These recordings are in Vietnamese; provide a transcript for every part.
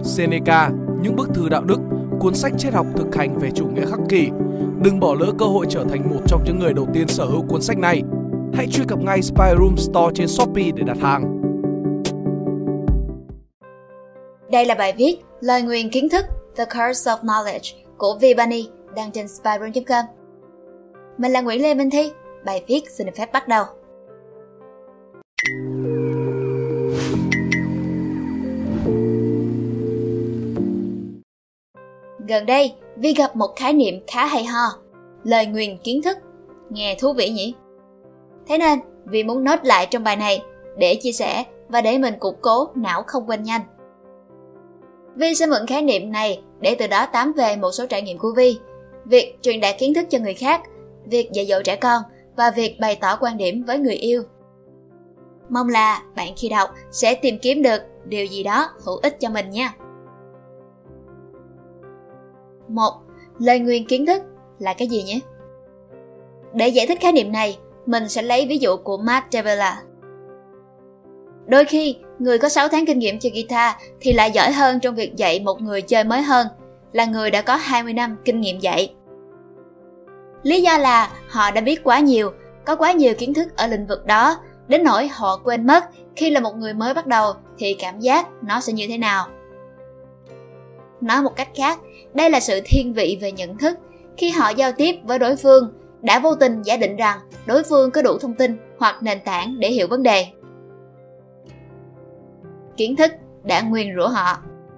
Seneca, Những bức thư đạo đức, cuốn sách triết học thực hành về chủ nghĩa khắc kỷ. Đừng bỏ lỡ cơ hội trở thành một trong những người đầu tiên sở hữu cuốn sách này. Hãy truy cập ngay Spy Room Store trên Shopee để đặt hàng. Đây là bài viết Lời nguyền kiến thức The Curse of Knowledge của Vibani đăng trên spyroom.com. Mình là Nguyễn Lê Minh Thi. Bài viết xin được phép bắt đầu. Gần đây, Vi gặp một khái niệm khá hay ho, lời nguyền kiến thức. Nghe thú vị nhỉ? Thế nên, Vi muốn note lại trong bài này để chia sẻ và để mình củng cố não không quên nhanh. Vi sẽ mượn khái niệm này để từ đó tám về một số trải nghiệm của Vi, việc truyền đạt kiến thức cho người khác, việc dạy dỗ trẻ con và việc bày tỏ quan điểm với người yêu. Mong là bạn khi đọc sẽ tìm kiếm được điều gì đó hữu ích cho mình nha. 1. Lời nguyền kiến thức là cái gì nhé? Để giải thích khái niệm này, mình sẽ lấy ví dụ của Matt Davella. Đôi khi, người có 6 tháng kinh nghiệm chơi guitar thì lại giỏi hơn trong việc dạy một người chơi mới hơn, là người đã có 20 năm kinh nghiệm dạy. Lý do là họ đã biết quá nhiều, có quá nhiều kiến thức ở lĩnh vực đó, đến nỗi họ quên mất khi là một người mới bắt đầu thì cảm giác nó sẽ như thế nào. Nói một cách khác, đây là sự thiên vị về nhận thức. Khi họ giao tiếp với đối phương, đã vô tình giả định rằng đối phương có đủ thông tin hoặc nền tảng để hiểu vấn đề. Kiến thức đã nguyền rủa họ.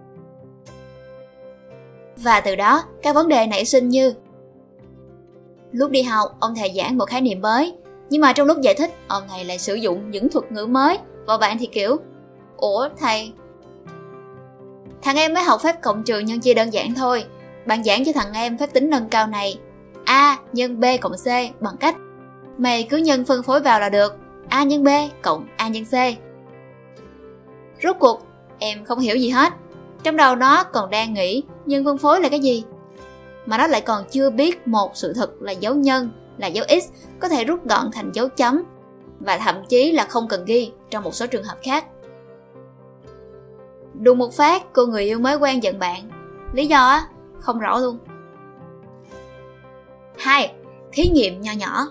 Và từ đó, các vấn đề nảy sinh như: lúc đi học, ông thầy giảng một khái niệm mới, nhưng mà trong lúc giải thích, ông thầy lại sử dụng những thuật ngữ mới, và bạn thì kiểu: ủa thầy, thằng em mới học phép cộng trừ nhân chia đơn giản thôi, bạn giảng cho thằng em phép tính nâng cao này, A nhân B cộng C bằng cách mày cứ nhân phân phối vào là được, A nhân B cộng A nhân C. Rốt cuộc, em không hiểu gì hết. Trong đầu nó còn đang nghĩ nhân phân phối là cái gì, mà nó lại còn chưa biết một sự thật là dấu nhân, là dấu x có thể rút gọn thành dấu chấm, và thậm chí là không cần ghi trong một số trường hợp khác. Đùng một phát, cô người yêu mới quen giận bạn. Lý do á, không rõ luôn. 2. Thí nghiệm nho nhỏ.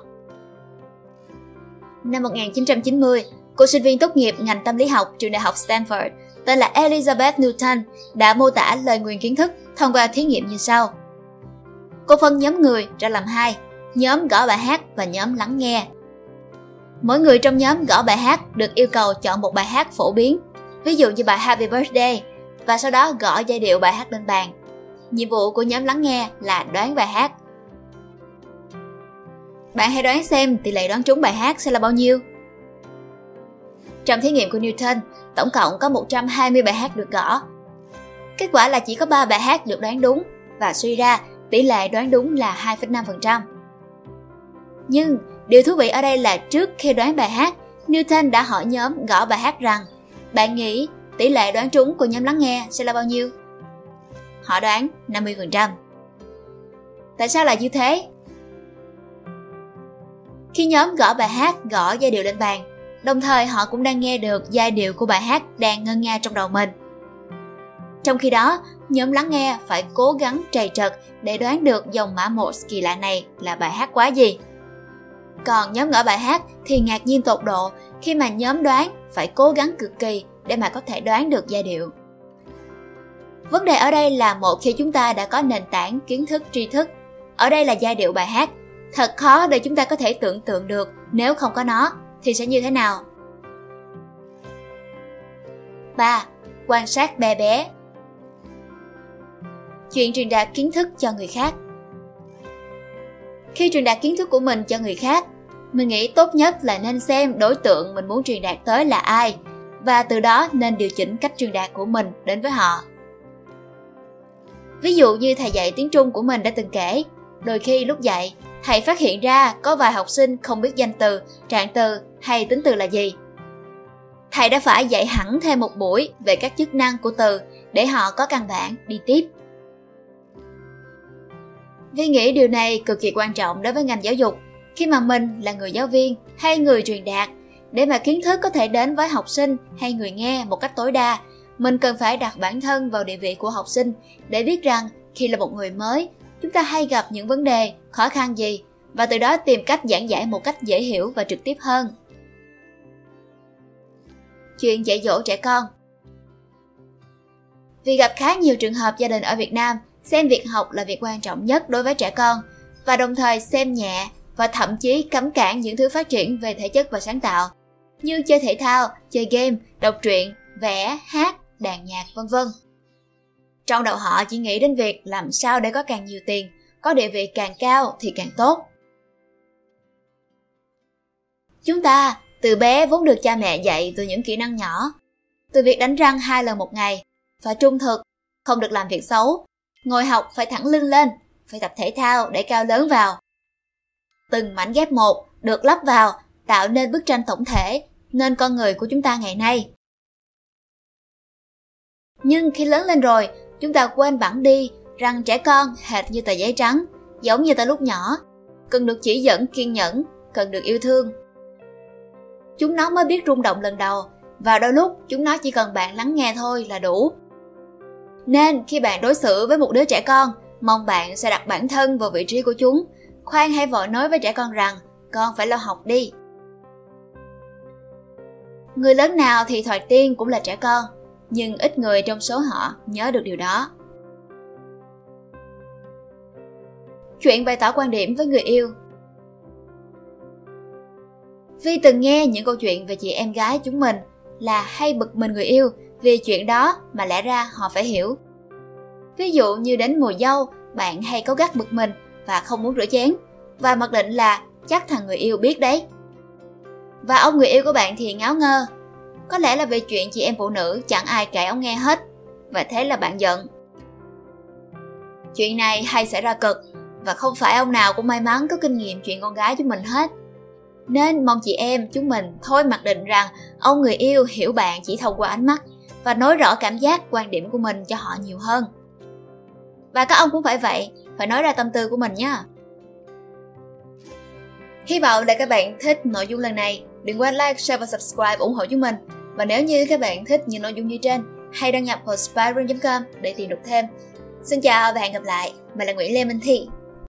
Năm 1990, cô sinh viên tốt nghiệp ngành tâm lý học trường đại học Stanford tên là Elizabeth Newton đã mô tả lời nguyền kiến thức thông qua thí nghiệm như sau. Cô phân nhóm người ra làm hai, nhóm gõ bài hát và nhóm lắng nghe. Mỗi người trong nhóm gõ bài hát được yêu cầu chọn một bài hát phổ biến, ví dụ như bài Happy Birthday, và sau đó gõ giai điệu bài hát lên bàn. Nhiệm vụ của nhóm lắng nghe là đoán bài hát. Bạn hãy đoán xem tỷ lệ đoán trúng bài hát sẽ là bao nhiêu. Trong thí nghiệm của Newton, tổng cộng có 120 bài hát được gõ. Kết quả là chỉ có 3 bài hát được đoán đúng, và suy ra tỷ lệ đoán đúng là 2,5%. Nhưng điều thú vị ở đây là trước khi đoán bài hát, Newton đã hỏi nhóm gõ bài hát rằng: bạn nghĩ tỷ lệ đoán trúng của nhóm lắng nghe sẽ là bao nhiêu? Họ đoán 50%. Tại sao lại như thế? Khi nhóm gõ bài hát gõ giai điệu lên bàn, đồng thời họ cũng đang nghe được giai điệu của bài hát đang ngân nga trong đầu mình. Trong khi đó, nhóm lắng nghe phải cố gắng trầy trật để đoán được dòng mã Morse kỳ lạ này là bài hát quá gì. Còn nhóm gõ bài hát thì ngạc nhiên tột độ khi mà nhóm đoán phải cố gắng cực kỳ để mà có thể đoán được giai điệu. Vấn đề ở đây là một khi chúng ta đã có nền tảng kiến thức tri thức, ở đây là giai điệu bài hát, thật khó để chúng ta có thể tưởng tượng được nếu không có nó thì sẽ như thế nào. 3. Quan sát bé bé. Chuyện truyền đạt kiến thức cho người khác. Khi truyền đạt kiến thức của mình cho người khác, mình nghĩ tốt nhất là nên xem đối tượng mình muốn truyền đạt tới là ai, và từ đó nên điều chỉnh cách truyền đạt của mình đến với họ. Ví dụ như thầy dạy tiếng Trung của mình đã từng kể, đôi khi lúc dạy, thầy phát hiện ra có vài học sinh không biết danh từ, trạng từ hay tính từ là gì. Thầy đã phải dạy hẳn thêm một buổi về các chức năng của từ để họ có căn bản đi tiếp. Vi nghĩ điều này cực kỳ quan trọng đối với ngành giáo dục, khi mà mình là người giáo viên hay người truyền đạt, để mà kiến thức có thể đến với học sinh hay người nghe một cách tối đa, Mình cần phải đặt bản thân vào địa vị của học sinh để biết rằng khi là một người mới, chúng ta hay gặp những vấn đề, khó khăn gì và từ đó tìm cách giảng giải một cách dễ hiểu và trực tiếp hơn. Chuyện dạy dỗ trẻ con. Vì gặp khá nhiều trường hợp gia đình ở Việt Nam xem việc học là việc quan trọng nhất đối với trẻ con và đồng thời xem nhẹ và thậm chí cấm cản những thứ phát triển về thể chất và sáng tạo như chơi thể thao, chơi game, đọc truyện, vẽ, hát, đàn nhạc, v.v. Trong đầu họ chỉ nghĩ đến việc làm sao để có càng nhiều tiền, có địa vị càng cao thì càng tốt. Chúng ta từ bé vốn được cha mẹ dạy từ những kỹ năng nhỏ, từ việc đánh răng 2 lần một ngày, phải trung thực, không được làm việc xấu, ngồi học phải thẳng lưng lên, phải tập thể thao để cao lớn vào. Từng mảnh ghép một được lắp vào tạo nên bức tranh tổng thể, nên con người của chúng ta ngày nay. Nhưng khi lớn lên rồi, chúng ta quên bẵng đi rằng trẻ con hệt như tờ giấy trắng, giống như ta lúc nhỏ, cần được chỉ dẫn kiên nhẫn, cần được yêu thương. Chúng nó mới biết rung động lần đầu, và đôi lúc chúng nó chỉ cần bạn lắng nghe thôi là đủ. Nên khi bạn đối xử với một đứa trẻ con, mong bạn sẽ đặt bản thân vào vị trí của chúng. Khoan hãy vội nói với trẻ con rằng con phải lo học đi. Người lớn nào thì thoạt tiên cũng là trẻ con, nhưng ít người trong số họ nhớ được điều đó. Chuyện bày tỏ quan điểm với người yêu. Vi từng nghe những câu chuyện về chị em gái chúng mình là hay bực mình người yêu vì chuyện đó mà lẽ ra họ phải hiểu. Ví dụ như đến mùa dâu, bạn hay cáu gắt bực mình và không muốn rửa chén, và mặc định là chắc thằng người yêu biết đấy. Và ông người yêu của bạn thì ngáo ngơ. Có lẽ là về chuyện chị em phụ nữ chẳng ai kể ông nghe hết, và thế là bạn giận. Chuyện này hay xảy ra cực, và không phải ông nào cũng may mắn có kinh nghiệm chuyện con gái chúng mình hết. Nên mong chị em chúng mình thôi mặc định rằng ông người yêu hiểu bạn chỉ thông qua ánh mắt và nói rõ cảm giác, quan điểm của mình cho họ nhiều hơn. Và các ông cũng phải vậy, phải nói ra tâm tư của mình nhé. Hy vọng là các bạn thích nội dung lần này. Đừng quên like, share và subscribe ủng hộ chúng mình. Và nếu như các bạn thích những nội dung như trên, hãy đăng nhập vào spyroom.com để tìm đọc thêm. Xin chào và hẹn gặp lại. Mình là Nguyễn Lê Minh Thi.